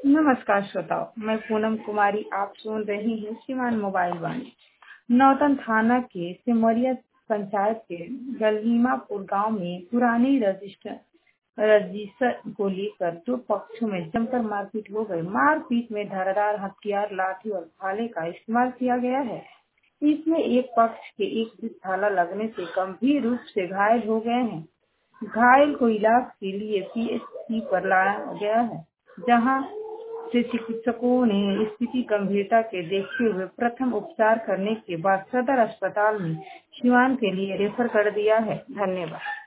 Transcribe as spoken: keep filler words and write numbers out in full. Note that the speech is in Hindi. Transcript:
नमस्कार श्रोताओ, मैं पूनम कुमारी। आप सुन रही हैं सीवान मोबाइल वाणी। नौतन थाना के सिमरिया पंचायत के गलीमापुर गांव में पुरानी रजिस्टर रजिस्टर को लेकर दो पक्षों में जमकर मारपीट हो गई। मारपीट में धारदार हथियार, लाठी और भाले का इस्तेमाल किया गया है। इसमें एक पक्ष के एक भी भाला लगने से गंभीर रूप से घायल हो गए हैं। घायल को इलाज के लिए पीएचसी पर लाया गया है, जहां से चिकित्सकों ने स्थिति गंभीरता के देखते हुए प्रथम उपचार करने के बाद सदर अस्पताल में सिवान के लिए रेफर कर दिया है। धन्यवाद।